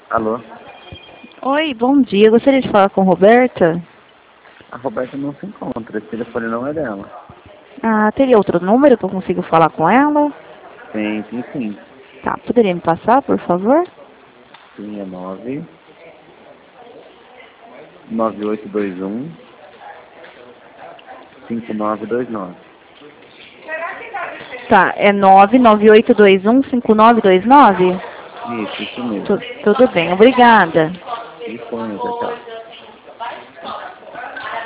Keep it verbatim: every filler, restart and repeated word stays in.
Alô? Oi, bom dia. Gostaria de falar com Roberta. A Roberta não se encontra, esse telefone não é dela. Ah, teria outro número que eu consigo falar com ela? Tem, tem sim. Tá, poderia me passar, por favor? Sim, é nove nove oito dois um cinco nove dois nove. Tá, é nove nove oito dois um cinco nove dois nove? Isso, isso mesmo. Tu, tudo bem, obrigada. Disponha, tchau, tchau.